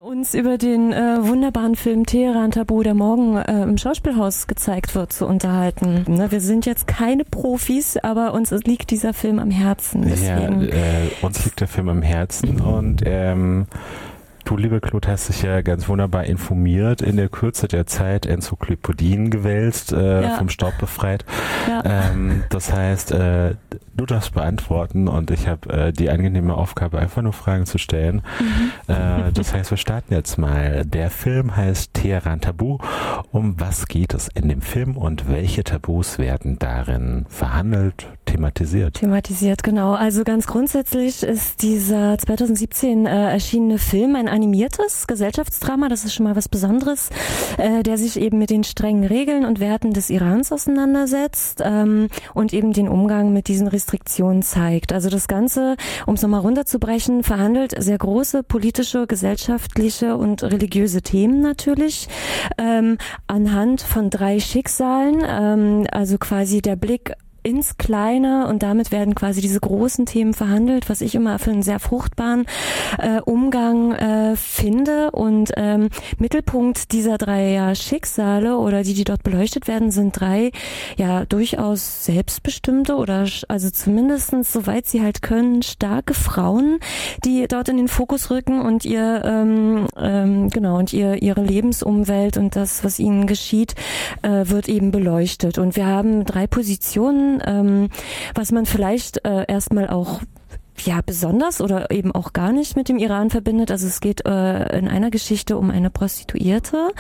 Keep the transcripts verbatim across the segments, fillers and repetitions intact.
uns über den äh, wunderbaren Film Teheran Tabu, der morgen äh, im Schauspielhaus gezeigt wird, zu unterhalten. Ne, wir sind jetzt keine Profis, aber uns liegt dieser Film am Herzen. Deswegen. Ja, äh, uns liegt der Film am Herzen und ähm, du, liebe Claude, hast dich ja ganz wunderbar informiert, in der Kürze der Zeit Enzyklopädien gewälzt, äh, ja. vom Staub befreit. Ja. Ähm, das heißt, äh, du darfst beantworten und ich habe äh, die angenehme Aufgabe, einfach nur Fragen zu stellen. Mhm. Äh, das heißt, wir starten jetzt mal. Der Film heißt Teheran Tabu. Um was geht es in dem Film und welche Tabus werden darin verhandelt, thematisiert? Thematisiert, genau. Also ganz grundsätzlich ist dieser zwanzig siebzehn äh, erschienene Film ein animiertes Gesellschaftsdrama, das ist schon mal was Besonderes, äh, der sich eben mit den strengen Regeln und Werten des Irans auseinandersetzt ähm, und eben den Umgang mit diesen Restriktionen zeigt. Also das Ganze, um es nochmal runterzubrechen, verhandelt sehr große politische, gesellschaftliche und religiöse Themen natürlich, ähm, anhand von drei Schicksalen, ähm, also quasi der Blick ins Kleine und damit werden quasi diese großen Themen verhandelt, was ich immer für einen sehr fruchtbaren äh, Umgang äh, finde und ähm, Mittelpunkt dieser drei ja, Schicksale oder die, die dort beleuchtet werden, sind drei ja durchaus selbstbestimmte oder also zumindestens, soweit sie halt können, starke Frauen, die dort in den Fokus rücken und ihr ähm, ähm, genau und ihr ihre Lebensumwelt und das, was ihnen geschieht, äh, wird eben beleuchtet und wir haben drei Positionen, Ähm, was man vielleicht äh, erstmal auch ja besonders oder eben auch gar nicht mit dem Iran verbindet. Also es geht äh, in einer Geschichte um eine Prostituierte,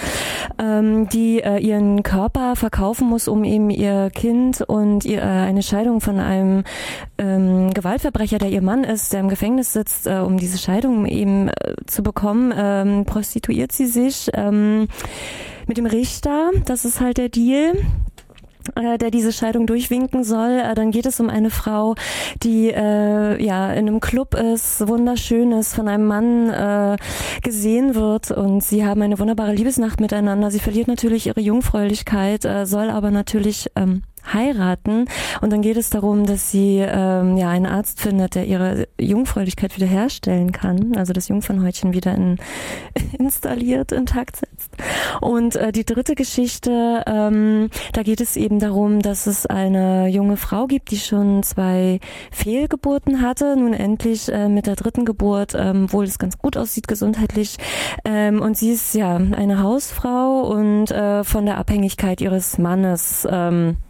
ähm, die äh, ihren Körper verkaufen muss, um eben ihr Kind und ihr, äh, eine Scheidung von einem ähm, Gewaltverbrecher, der ihr Mann ist, der im Gefängnis sitzt, äh, um diese Scheidung eben äh, zu bekommen, ähm, prostituiert sie sich ähm, mit dem Richter. Das ist halt der Deal, der diese Scheidung durchwinken soll. Dann geht es um eine Frau, die äh, ja in einem Club ist, wunderschön ist, von einem Mann äh, gesehen wird und sie haben eine wunderbare Liebesnacht miteinander. Sie verliert natürlich ihre Jungfräulichkeit, äh, soll aber natürlich ähm, heiraten und dann geht es darum, dass sie ähm, ja einen Arzt findet, der ihre Jungfräulichkeit wiederherstellen kann, also das Jungfernhäutchen wieder in, installiert, intakt setzt. Und äh, die dritte Geschichte, ähm, da geht es eben darum, dass es eine junge Frau gibt, die schon zwei Fehlgeburten hatte, nun endlich äh, mit der dritten Geburt, ähm, wohl es ganz gut aussieht gesundheitlich, ähm, und sie ist ja eine Hausfrau und äh, von der Abhängigkeit ihres Mannes ähm,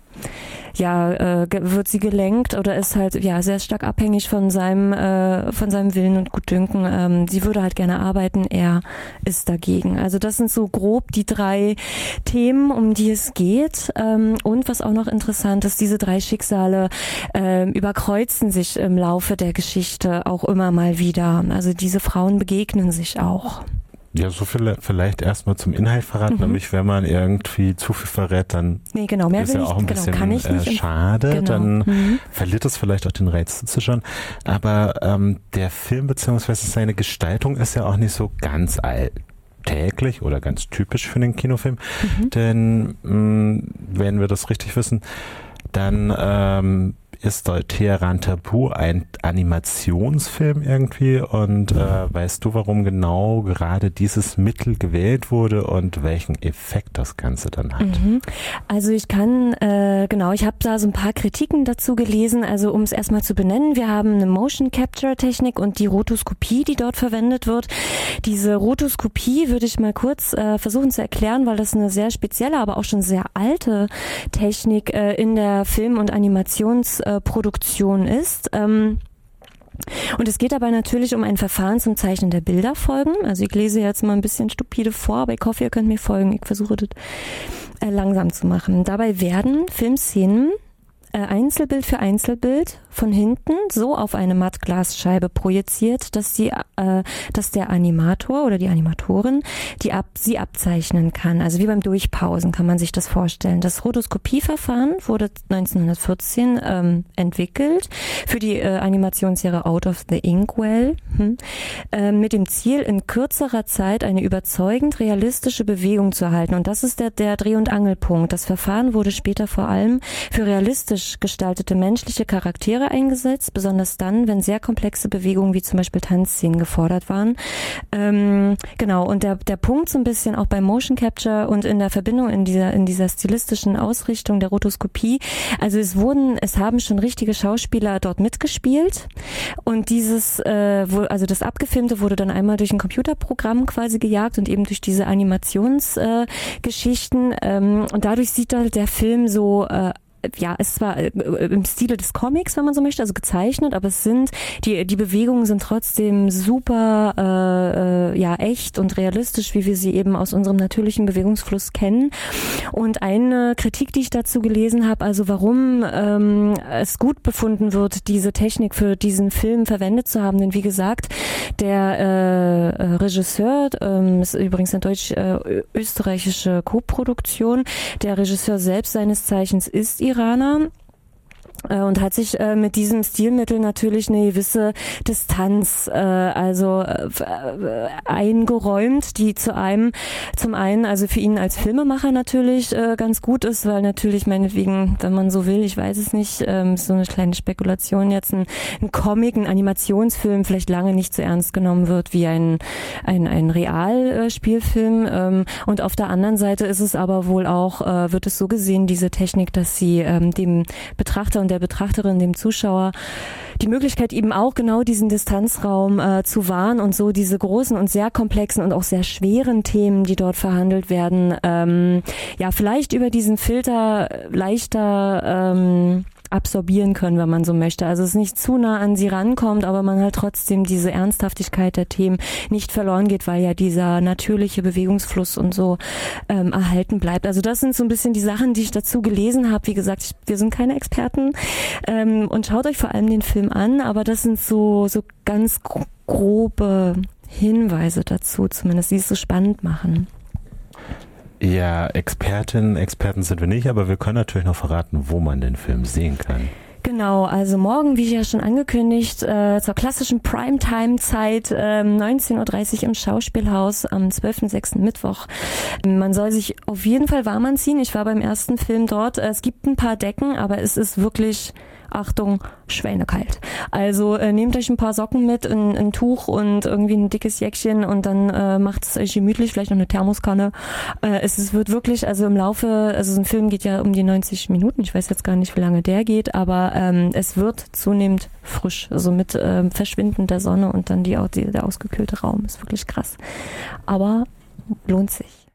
ja, äh, wird sie gelenkt oder ist halt ja sehr stark abhängig von seinem äh, von seinem Willen und Gutdünken. Ähm, sie würde halt gerne arbeiten, er ist dagegen. Also das sind so grob die drei Themen, um die es geht. Ähm, und was auch noch interessant ist, diese drei Schicksale äh, überkreuzen sich im Laufe der Geschichte auch immer mal wieder. Also diese Frauen begegnen sich auch. Ja, so viel vielleicht erstmal zum Inhalt verraten, mhm. nämlich wenn man irgendwie zu viel verrät, dann nee, genau, mehr ist ja auch ein genau, bisschen äh, schade, genau. dann mhm. verliert es vielleicht auch den Reiz zu schauen. Aber ähm, der Film beziehungsweise seine Gestaltung ist ja auch nicht so ganz alltäglich oder ganz typisch für einen Kinofilm, mhm. denn mh, wenn wir das richtig wissen, dann ähm, ist Teheran Tabu ein Animationsfilm irgendwie und äh, weißt du, warum genau gerade dieses Mittel gewählt wurde und welchen Effekt das Ganze dann hat? Mhm. Also ich kann, äh, genau, ich habe da so ein paar Kritiken dazu gelesen, also um es erstmal zu benennen, wir haben eine Motion Capture Technik und die Rotoskopie, die dort verwendet wird. Diese Rotoskopie würde ich mal kurz äh, versuchen zu erklären, weil das eine sehr spezielle, aber auch schon sehr alte Technik äh, in der Film- und Animations Produktion ist. Ähm, und es geht dabei natürlich um ein Verfahren zum Zeichnen der Bilderfolgen. Also ich lese jetzt mal ein bisschen stupide vor, aber ich hoffe, ihr könnt mir folgen. Ich versuche das äh, langsam zu machen. Dabei werden Filmszenen äh, Einzelbild für Einzelbild von hinten so auf eine Mattglasscheibe projiziert, dass die, äh, dass der Animator oder die Animatorin die ab, sie abzeichnen kann. Also wie beim Durchpausen kann man sich das vorstellen. Das Rotoskopieverfahren wurde neunzehnhundertvierzehn ähm, entwickelt für die äh, Animationsserie Out of the Inkwell hm, äh, mit dem Ziel, in kürzerer Zeit eine überzeugend realistische Bewegung zu erhalten. Und das ist der, der Dreh- und Angelpunkt. Das Verfahren wurde später vor allem für realistische realistisch gestaltete menschliche Charaktere eingesetzt, besonders dann, wenn sehr komplexe Bewegungen wie zum Beispiel Tanzszenen gefordert waren. Ähm, genau, und der, der Punkt so ein bisschen auch bei Motion Capture und in der Verbindung in dieser, in dieser stilistischen Ausrichtung der Rotoskopie, also es wurden, es haben schon richtige Schauspieler dort mitgespielt und dieses, äh, wo, also das Abgefilmte wurde dann einmal durch ein Computerprogramm quasi gejagt und eben durch diese Animationsgeschichten äh, ähm, und dadurch sieht da der Film so äh, ja, es war äh, im Stile des Comics, wenn man so möchte, also gezeichnet, aber es sind, die die Bewegungen sind trotzdem super äh, äh, ja echt und realistisch, wie wir sie eben aus unserem natürlichen Bewegungsfluss kennen. Und eine Kritik, die ich dazu gelesen habe, also warum ähm, es gut befunden wird, diese Technik für diesen Film verwendet zu haben, denn wie gesagt, der äh, Regisseur, ähm, ist übrigens eine deutsch-österreichische Koproduktion, der Regisseur selbst seines Zeichens ist Iraner und hat sich äh, mit diesem Stilmittel natürlich eine gewisse Distanz äh, also äh, eingeräumt, die zu einem zum einen also für ihn als Filmemacher natürlich äh, ganz gut ist, weil natürlich meinetwegen, wenn man so will, ich weiß es nicht, ähm, so eine kleine Spekulation jetzt, ein, ein Comic, ein Animationsfilm vielleicht lange nicht so ernst genommen wird wie ein ein, ein Realspielfilm ähm, und auf der anderen Seite ist es aber wohl auch, äh, wird es so gesehen, diese Technik, dass sie ähm, dem Betrachter und der Betrachterin, dem Zuschauer, die Möglichkeit eben auch genau diesen Distanzraum äh, zu wahren und so diese großen und sehr komplexen und auch sehr schweren Themen, die dort verhandelt werden, ähm, ja vielleicht über diesen Filter leichter ähm, absorbieren können, wenn man so möchte. Also es nicht zu nah an sie rankommt, aber man halt trotzdem diese Ernsthaftigkeit der Themen nicht verloren geht, weil ja dieser natürliche Bewegungsfluss und so ähm, erhalten bleibt. Also das sind so ein bisschen die Sachen, die ich dazu gelesen habe. Wie gesagt, ich, wir sind keine Experten ähm, und schaut euch vor allem den Film an, aber das sind so, so ganz grobe Hinweise dazu, zumindest, die es so spannend machen. Ja, Expertinnen, Experten sind wir nicht, aber wir können natürlich noch verraten, wo man den Film sehen kann. Genau, also morgen, wie ja schon angekündigt, äh, zur klassischen Primetime-Zeit, äh, neunzehn Uhr dreißig im Schauspielhaus am zwölften sechsten Mittwoch. Man soll sich auf jeden Fall warm anziehen. Ich war beim ersten Film dort. Es gibt ein paar Decken, aber es ist wirklich... Achtung, schweinekalt. Also äh, nehmt euch ein paar Socken mit, ein, ein Tuch und irgendwie ein dickes Jäckchen und dann äh, macht es euch gemütlich, vielleicht noch eine Thermoskanne. Äh, es, es wird wirklich, also im Laufe, also so ein Film geht ja um die neunzig Minuten, ich weiß jetzt gar nicht, wie lange der geht, aber ähm, es wird zunehmend frisch, also mit äh, Verschwinden der Sonne und dann die, die, der ausgekühlte Raum, ist wirklich krass. Aber lohnt sich.